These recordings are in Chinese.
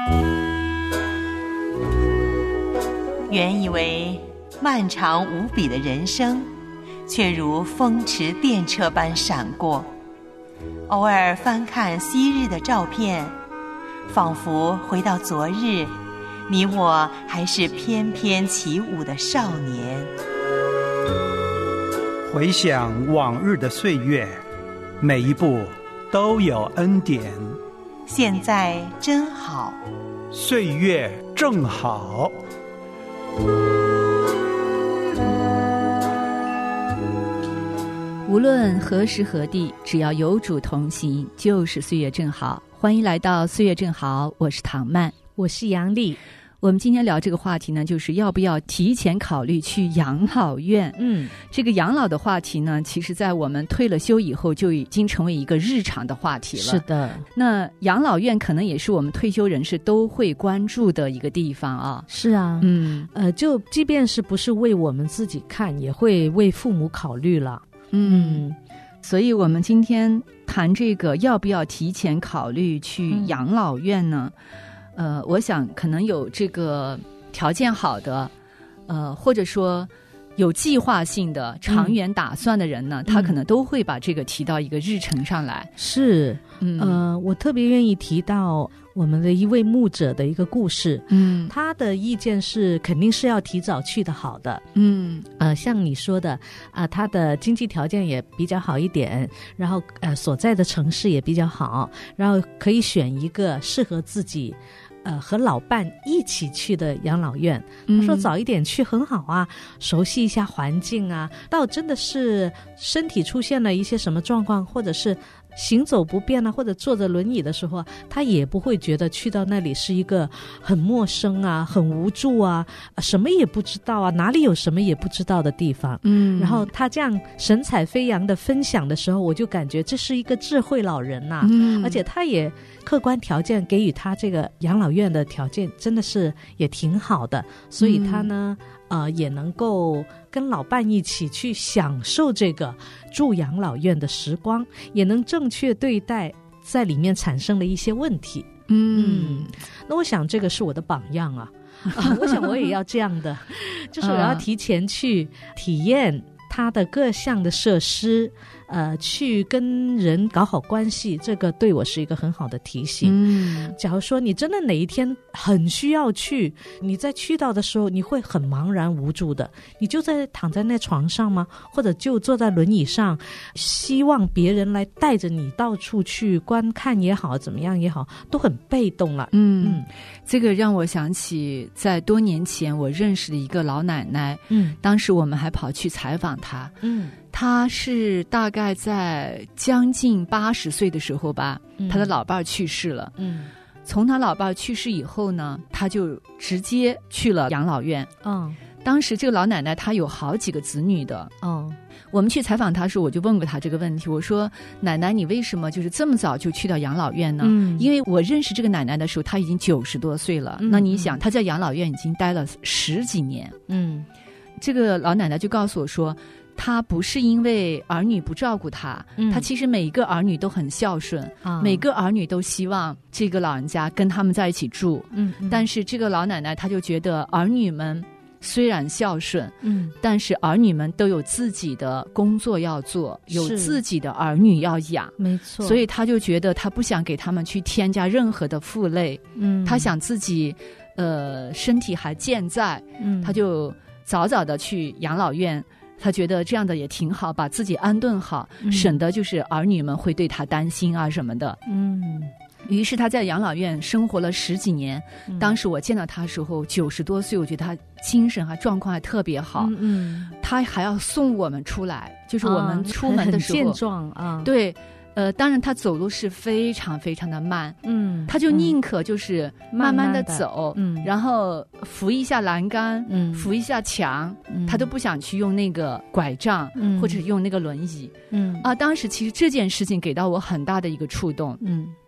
原以为漫长无比的人生，却如风驰电掣般闪过。偶尔翻看昔日的照片，仿佛回到昨日，你我还是翩翩起舞的少年。 回想往日的岁月，每一步都有恩典。 现在真好， 岁月正好。 无论何时何地，只要有主同行，就是岁月正好。欢迎来到岁月正好，我是唐曼， 我是杨丽。 我们今天聊这个话题呢，就是要不要提前考虑去养老院。这个养老的话题呢，其实在我们退了休以后就已经成为一个日常的话题了。 是的， 那养老院可能也是我们退休人士都会关注的一个地方啊。 是啊，就即便是不是为我们自己看，也会为父母考虑了。 所以我们今天谈这个要不要提前考虑去养老院呢？我想可能有这个条件好的，或者说有计划性的长远打算的人呢，他可能都会把这个提到一个日程上来。 是，我特别愿意提到我们的一位牧者的一个故事。他的意见是肯定是要提早去的好的。像你说的他的经济条件也比较好一点，然后所在的城市也比较好，然后可以选一个适合自己和老伴一起去的养老院。他说早一点去很好啊，熟悉一下环境啊，到真的是身体出现了一些什么状况，或者是行走不便啊，或者坐着轮椅的时候，他也不会觉得去到那里是一个很陌生啊，很无助啊，什么也不知道啊，哪里有什么也不知道的地方。然后他这样神采飞扬的分享的时候，我就感觉这是一个智慧老人呐。而且他也客观条件给予他这个养老院的条件真的是也挺好的，所以他呢也能够跟老伴一起去享受这个住养老院的时光，也能正确对待在里面产生的一些问题。那我想这个是我的榜样啊。我想我也要这样的，就是我要提前去体验它的各项的设施，去跟人搞好关系，这个对我是一个很好的提醒。假如说你真的哪一天很需要去，你在去到的时候你会很茫然无助的，你就躺在那床上吗？或者就坐在轮椅上，希望别人来带着你到处去观看也好，怎么样也好，都很被动了。 这个让我想起在多年前我认识的一个老奶奶。当时我们还跑去采访她。她是大概在将近80岁的时候吧，她的老伴去世了。从她老伴去世以后呢，她就直接去了养老院。当时这个老奶奶她有好几个子女的。我们去采访她时候，我就问过她这个问题，我说奶奶你为什么就是这么早就去到养老院呢？因为我认识这个奶奶的时候她已经90多岁了。那你想她在养老院已经待了10几年。这个老奶奶就告诉我说，她不是因为儿女不照顾她，她其实每一个儿女都很孝顺，每个儿女都希望这个老人家跟他们在一起住。但是这个老奶奶她就觉得儿女们虽然孝顺，但是儿女们都有自己的工作要做，有自己的儿女要养。没错，所以她就觉得她不想给他们去添加任何的负累。她想自己身体还健在，她就早早的去养老院。他觉得这样的也挺好，把自己安顿好，省得就是儿女们会对他担心啊什么的。于是他在养老院生活了10几年。当时我见到他的时候90多岁，我觉得他精神状况还特别好。他还要送我们出来，就是我们出门的时候很健壮啊。 对，当然他走路是非常非常的慢。他就宁可就是慢慢的走，然后扶一下栏杆，扶一下墙，他都不想去用那个拐杖，或者用那个轮椅。当时其实这件事情给到我很大的一个触动。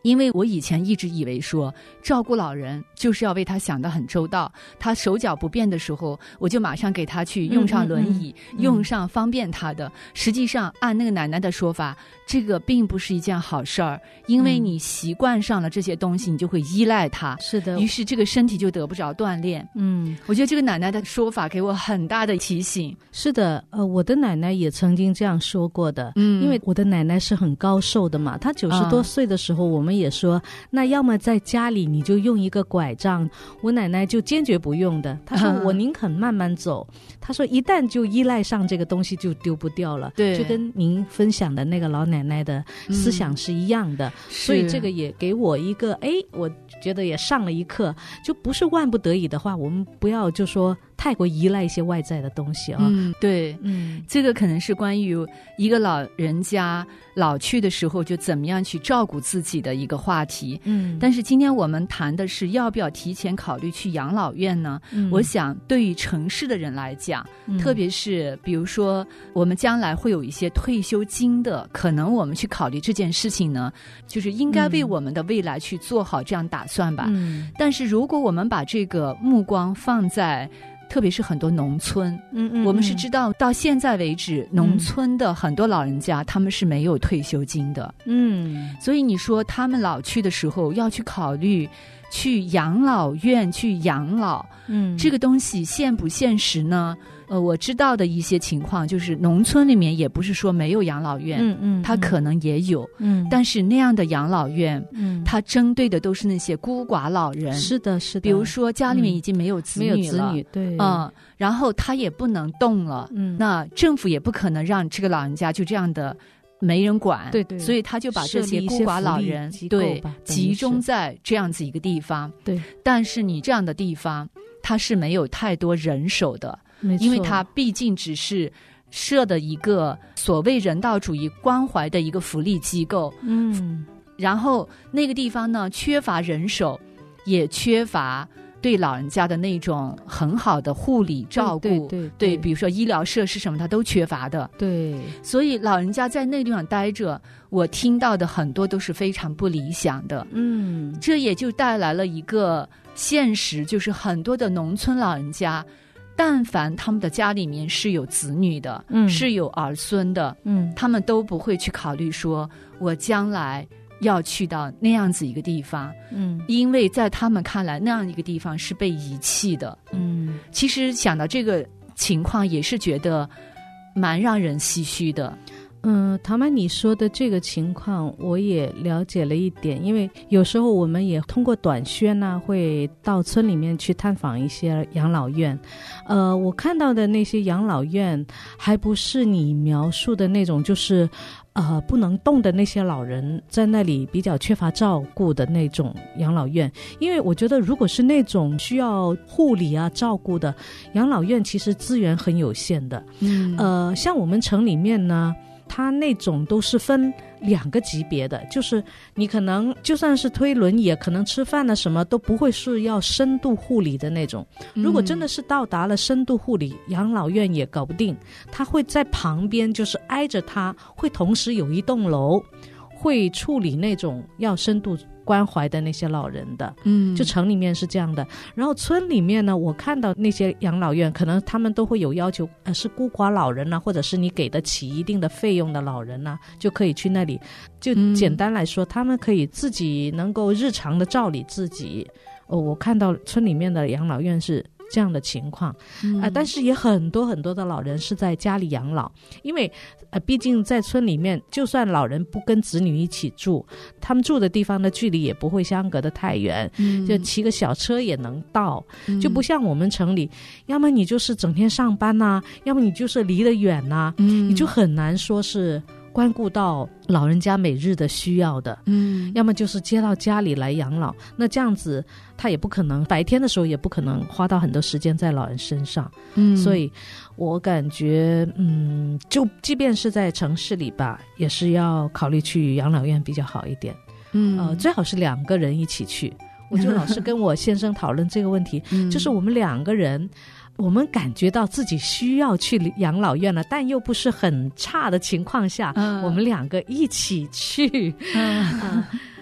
因为我以前一直以为说照顾老人就是要为他想得很周到，他手脚不便的时候我就马上给他去用上轮椅，用上方便他的。实际上按那个奶奶的说法，这个并不是一件好事儿，因为你习惯上了这些东西，你就会依赖他， 是的， 于是这个身体就得不着锻炼。我觉得这个奶奶的说法给我很大的提醒。 是的，我的奶奶也曾经这样说过的。因为我的奶奶是很高寿的嘛，她90多岁的时候，我们也说那要么在家里你就用一个拐杖，我奶奶就坚决不用的，她说我宁肯慢慢走，她说一旦就依赖上这个东西就丢不掉了。 对， 就跟您分享的那个老奶奶的思想是一样的。所以这个也给我一个我觉得也上了一课，就不是万不得已的话，我们不要就说太过依赖一些外在的东西啊。 对，这个可能是关于一个老人家老去的时候就怎么样去照顾自己的一个话题。但是今天我们谈的是要不要提前考虑去养老院呢？我想对于城市的人来讲，特别是比如说我们将来会有一些退休金的，可能我们去考虑这件事情呢，就是应该为我们的未来去做好这样打算吧。但是如果我们把这个目光放在特别是很多农村，我们是知道到现在为止，农村的很多老人家他们是没有退休金的。所以你说他们老去的时候要去考虑去养老院去养老，这个东西现不现实呢？我知道的一些情况就是农村里面也不是说没有养老院，它可能也有，但是那样的养老院，它针对的都是那些孤寡老人。 是的，是的。 比如说家里面已经没有子女了，没有子女， 对， 然后他也不能动了，那政府也不可能让这个老人家就这样的没人管， 对对， 所以他就把这些孤寡老人集中在这样子一个地方。 对， 但是你这样的地方，它是没有太多人手的。因为它毕竟只是设的一个所谓人道主义关怀的一个福利机构，然后那个地方呢缺乏人手，也缺乏对老人家的那种很好的护理照顾，对，比如说医疗设施什么它都缺乏的。 对， 所以老人家在那个地方待着，我听到的很多都是非常不理想的。这也就带来了一个现实，就是很多的农村老人家，但凡他们的家里面是有子女的，是有儿孙的，他们都不会去考虑说我将来要去到那样子一个地方，因为在他们看来那样一个地方是被遗弃的。其实想到这个情况也是觉得蛮让人唏嘘的。 唐曼你说的这个情况我也了解了一点，因为有时候我们也通过短宣啊，会到村里面去探访一些养老院。我看到的那些养老院还不是你描述的那种，就是不能动的那些老人在那里比较缺乏照顾的那种养老院。因为我觉得如果是那种需要护理啊照顾的养老院，其实资源很有限的。像我们城里面呢，它那种都是分2个级别的，就是你可能就算是推轮椅，可能吃饭的什么都不会是要深度护理的那种。如果真的是到达了深度护理，养老院也搞不定，它会在旁边，就是挨着它会同时有一栋楼会处理那种要深度关怀的那些老人的。就城里面是这样的。然后村里面呢，我看到那些养老院可能他们都会有要求，是孤寡老人啊，或者是你给得起一定的费用的老人啊，就可以去那里。就简单来说，他们可以自己能够日常的照理自己。我看到村里面的养老院是这样的情况。但是也很多很多的老人是在家里养老，因为毕竟在村里面，就算老人不跟子女一起住，他们住的地方的距离也不会相隔得太远，就骑个小车也能到。就不像我们城里，要么你就是整天上班啊，要么你就是离得远啊，你就很难说是关顾到老人家每日的需要的。要么就是接到家里来养老，那这样子他也不可能白天的时候也不可能花到很多时间在老人身上。所以我感觉就即便是在城市里吧，也是要考虑去养老院比较好一点。最好是2个人一起去。我就老是跟我先生讨论这个问题，就是我们2个人，我们感觉到自己需要去养老院了，但又不是很差的情况下，我们2个一起去。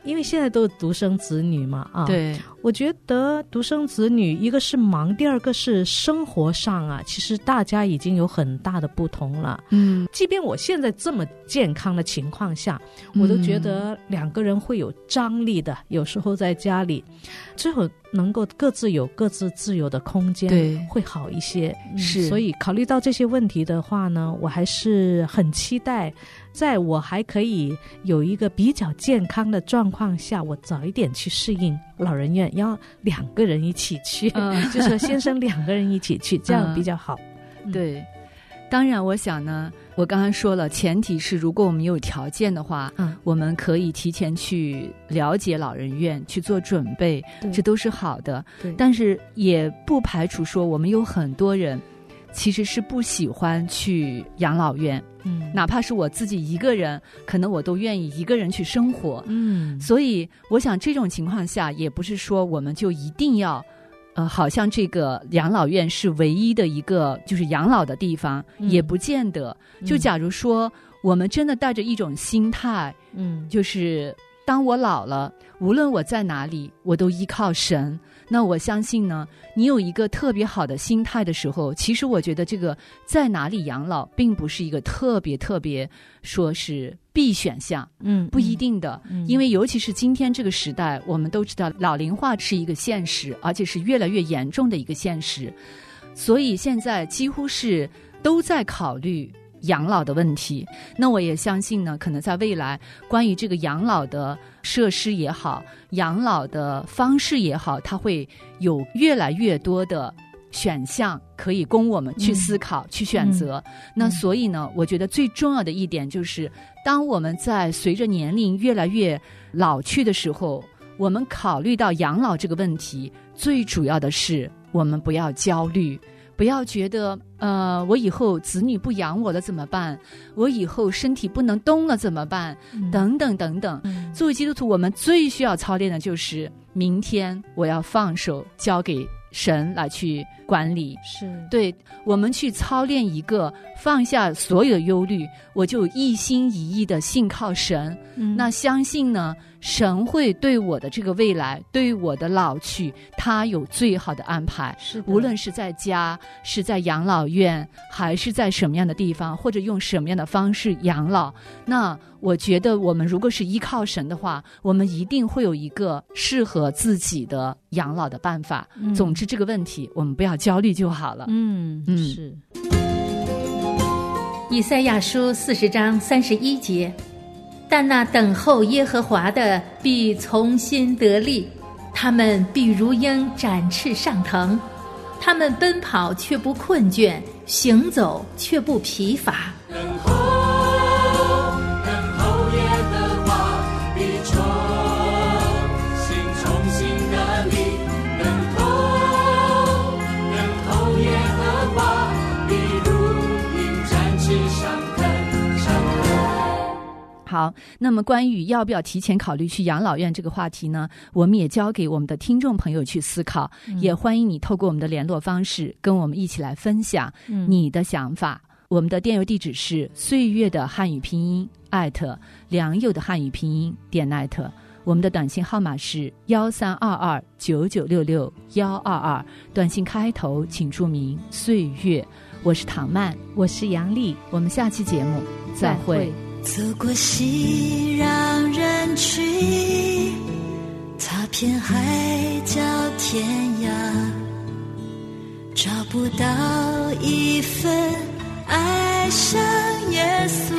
因为现在都独生子女嘛， 对， 我觉得独生子女一个是忙，第二个是生活上啊，其实大家已经有很大的不同了。即便我现在这么健康的情况下，我都觉得两个人会有张力的，有时候在家里最后能够各自有各自自由的空间， 对， 会好一些。 是， 所以考虑到这些问题的话呢，我还是很期待在我还可以有一个比较健康的状况下，我早一点去适应老人院，要2个人一起去，就是说先生2个人一起去，这样比较好。 对，当然我想呢，我刚刚说了，前提是如果我们有条件的话，我们可以提前去了解老人院，去做准备，这都是好的。但是也不排除说我们有很多人其实是不喜欢去养老院，哪怕是我自己一个人，可能我都愿意一个人去生活。所以我想这种情况下，也不是说我们就一定要好像这个养老院是唯一的一个就是养老的地方，也不见得。就假如说我们真的带着一种心态，就是当我老了，无论我在哪里，我都依靠神。那我相信呢，你有一个特别好的心态的时候，其实我觉得这个在哪里养老并不是一个特别说是必选项，不一定的。因为尤其是今天这个时代，我们都知道老龄化是一个现实，而且是越来越严重的一个现实，所以现在几乎是都在考虑养老的问题。那我也相信呢，可能在未来关于这个养老的设施也好，养老的方式也好，它会有越来越多的选项可以供我们去思考，去选择。那所以呢，我觉得最重要的一点就是，当我们在随着年龄越来越老去的时候，我们考虑到养老这个问题，最主要的是我们不要焦虑，不要觉得我以后子女不养我了怎么办，我以后身体不能动了怎么办，等等等等。作为基督徒，我们最需要操练的就是明天我要放手交给神来去管理， 是对我们去操练一个放下所有的忧虑，我就一心一意的信靠神。那相信呢，神会对我的这个未来，对我的老去，他有最好的安排。无论是在家，是在养老院，还是在什么样的地方，或者用什么样的方式养老，那我觉得我们如果是依靠神的话，我们一定会有一个适合自己的养老的办法。总之这个问题我们不要焦虑就好了。 是。 以赛亚书40章31节，但那等候耶和华的必从心得力，他们必如鹰展翅上腾，他们奔跑却不困倦，行走却不疲乏。 等候耶和华，必重新得力。等候耶和华，必如鹰展翅上腾。 好，那么关于要不要提前考虑去养老院这个话题呢，我们也交给我们的听众朋友去思考，也欢迎你透过我们的联络方式跟我们一起来分享你的想法。我们的电邮地址是岁月的汉语拼音@良友的汉语拼音.net，我们的短信号码是132299662122，短信开头请注明岁月。我是唐曼， 我是杨丽， 我们下期节目再会。 走过熙攘人群，踏遍海角天涯，找不到一份爱上耶稣。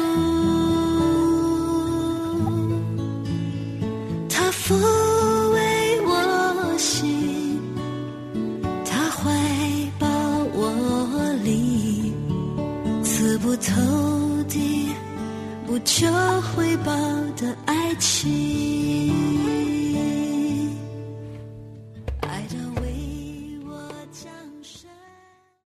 他抚慰我心，他怀抱我里，刺不透的不求回报的爱情。